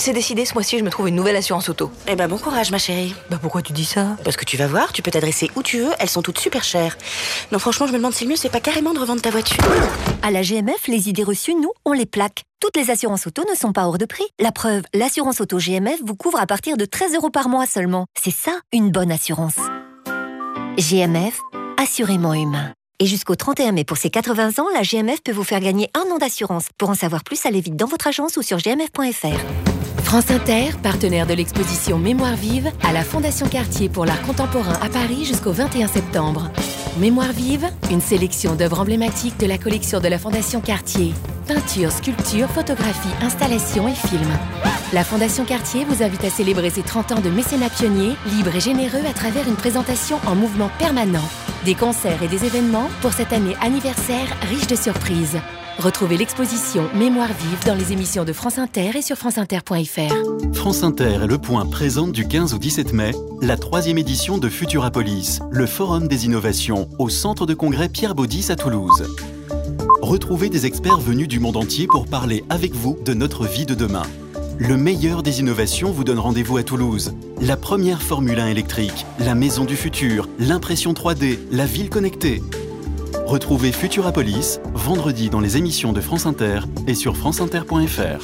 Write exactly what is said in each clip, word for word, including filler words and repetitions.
c'est décidé, ce mois-ci, je me trouve une nouvelle assurance auto. Eh ben, bon courage, ma chérie. Bah pourquoi tu dis ça? Parce que tu vas voir, tu peux t'adresser où tu veux, elles sont toutes super chères. Non, franchement, je me demande si le mieux, c'est pas carrément de revendre ta voiture. À la G M F, les idées reçues, nous, on les plaque. Toutes les assurances auto ne sont pas hors de prix. La preuve, l'assurance auto G M F vous couvre à partir de treize euros par mois seulement. C'est ça, une bonne assurance. G M F, assurément humain. Et jusqu'au trente et un mai pour ses quatre-vingts ans, la G M F peut vous faire gagner un an d'assurance. Pour en savoir plus, allez vite dans votre agence ou sur g m f point f r. France Inter, partenaire de l'exposition Mémoire vive à la Fondation Cartier pour l'art contemporain à Paris jusqu'au vingt et un septembre. Mémoire vive, une sélection d'œuvres emblématiques de la collection de la Fondation Cartier. Peinture, sculpture, photographie, installation et films. La Fondation Cartier vous invite à célébrer ses trente ans de mécénat pionnier, libre et généreux à travers une présentation en mouvement permanent. Des concerts et des événements pour cette année anniversaire riche de surprises. Retrouvez l'exposition Mémoire vive dans les émissions de France Inter et sur franceinter point f r. France Inter et Le Point présentent du quinze au dix-sept mai la troisième édition de Futurapolis, le forum des innovations au centre de congrès Pierre Baudis à Toulouse. Retrouvez des experts venus du monde entier pour parler avec vous de notre vie de demain. Le meilleur des innovations vous donne rendez-vous à Toulouse. La première Formule un électrique, la maison du futur, l'impression trois D, la ville connectée. Retrouvez Futurapolis, vendredi dans les émissions de France Inter et sur franceinter point f r.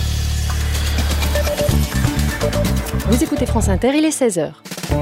Vous écoutez France Inter, il est seize heures.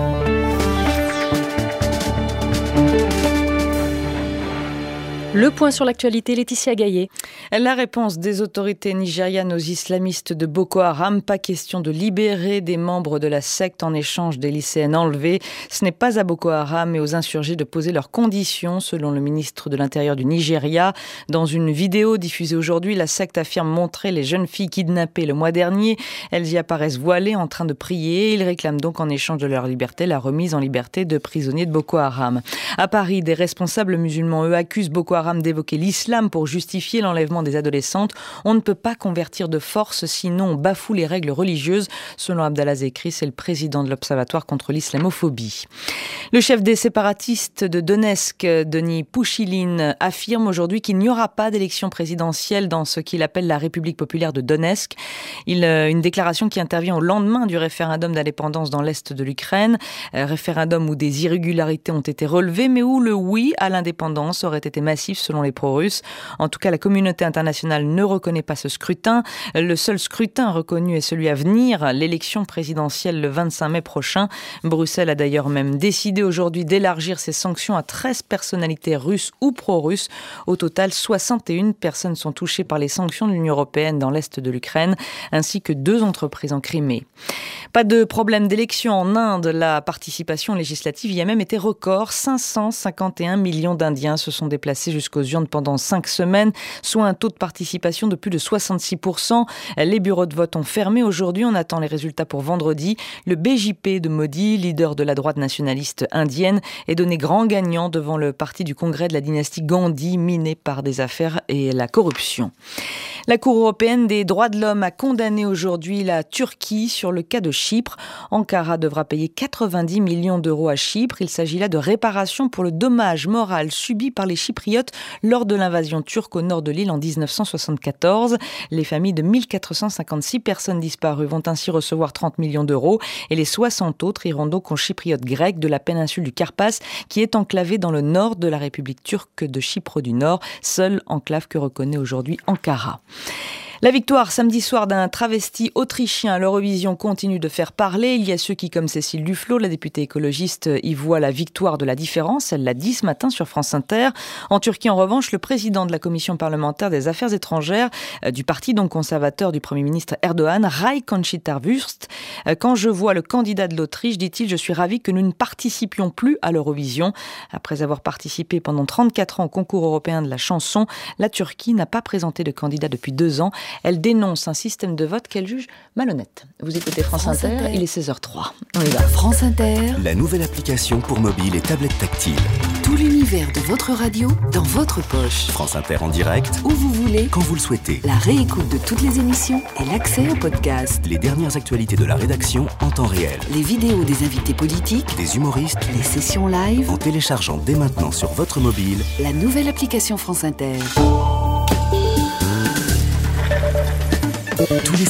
Le point sur l'actualité, Laetitia Gaillet. La réponse des autorités nigérianes aux islamistes de Boko Haram, pas question de libérer des membres de la secte en échange des lycéennes enlevées. Ce n'est pas à Boko Haram mais aux insurgés de poser leurs conditions, selon le ministre de l'Intérieur du Nigeria. Dans une vidéo diffusée aujourd'hui, la secte affirme montrer les jeunes filles kidnappées le mois dernier. Elles y apparaissent voilées en train de prier. Ils réclament donc en échange de leur liberté la remise en liberté de prisonniers de Boko Haram. À Paris, des responsables musulmans, eux, accusent Boko Haram d'évoquer l'islam pour justifier l'enlèvement des adolescentes. On ne peut pas convertir de force, sinon on bafoue les règles religieuses, selon Abdallah Zekri, c'est le président de l'Observatoire contre l'islamophobie. Le chef des séparatistes de Donetsk, Denis Pouchiline, affirme aujourd'hui qu'il n'y aura pas d'élection présidentielle dans ce qu'il appelle la République populaire de Donetsk. Il, une déclaration qui intervient au lendemain du référendum d'indépendance dans l'est de l'Ukraine, référendum où des irrégularités ont été relevées, mais où le oui à l'indépendance aurait été massif selon les pro-russes. En tout cas, la communauté internationale ne reconnaît pas ce scrutin. Le seul scrutin reconnu est celui à venir, l'élection présidentielle le vingt-cinq mai prochain. Bruxelles a d'ailleurs même décidé aujourd'hui d'élargir ses sanctions à treize personnalités russes ou pro-russes. Au total, soixante et une personnes sont touchées par les sanctions de l'Union européenne dans l'est de l'Ukraine, ainsi que deux entreprises en Crimée. Pas de problème d'élection en Inde. La participation législative y a même été record. cinq cent cinquante et un millions d'Indiens se sont déplacés jusqu'aux urnes pendant cinq semaines, soit un taux de participation de plus de soixante-six pour cent. Les bureaux de vote ont fermé aujourd'hui. On attend les résultats pour vendredi. Le B J P de Modi, leader de la droite nationaliste indienne, est donné grand gagnant devant le parti du congrès de la dynastie Gandhi, miné par des affaires et la corruption. La Cour européenne des droits de l'homme a condamné aujourd'hui la Turquie sur le cas de Chypre. Ankara devra payer quatre-vingt-dix millions d'euros à Chypre. Il s'agit là de réparation pour le dommage moral subi par les Chypriotes lors de l'invasion turque au nord de l'île en dix-neuf cent soixante-quatorze. Les familles de mille quatre cent cinquante-six personnes disparues vont ainsi recevoir trente millions d'euros et les soixante autres iront donc aux Chypriotes grecs de la péninsule du Carpath qui est enclavée dans le nord de la République turque de Chypre du Nord, seule enclave que reconnaît aujourd'hui Ankara. La victoire samedi soir d'un travesti autrichien à l'Eurovision continue de faire parler. Il y a ceux qui, comme Cécile Duflot, la députée écologiste, y voient la victoire de la différence. Elle l'a dit ce matin sur France Inter. En Turquie, en revanche, le président de la commission parlementaire des affaires étrangères euh, du parti donc conservateur du Premier ministre Erdogan, Ray Kancsitarvürst. Euh, quand je vois le candidat de l'Autriche, dit-il, je suis ravi que nous ne participions plus à l'Eurovision. Après avoir participé pendant trente-quatre ans au concours européen de la chanson, la Turquie n'a pas présenté de candidat depuis deux ans. Elle dénonce un système de vote qu'elle juge malhonnête. Vous écoutez France, France Inter, Inter, il est seize heures trois. On y va. France Inter, la nouvelle application pour mobile et tablette tactile. Tout l'univers de votre radio dans votre poche. France Inter en direct, où vous voulez, quand vous le souhaitez. La réécoute de toutes les émissions et l'accès au podcast. Les dernières actualités de la rédaction en temps réel. Les vidéos des invités politiques, des humoristes, les sessions live. En téléchargeant dès maintenant sur votre mobile la nouvelle application France Inter. Tous les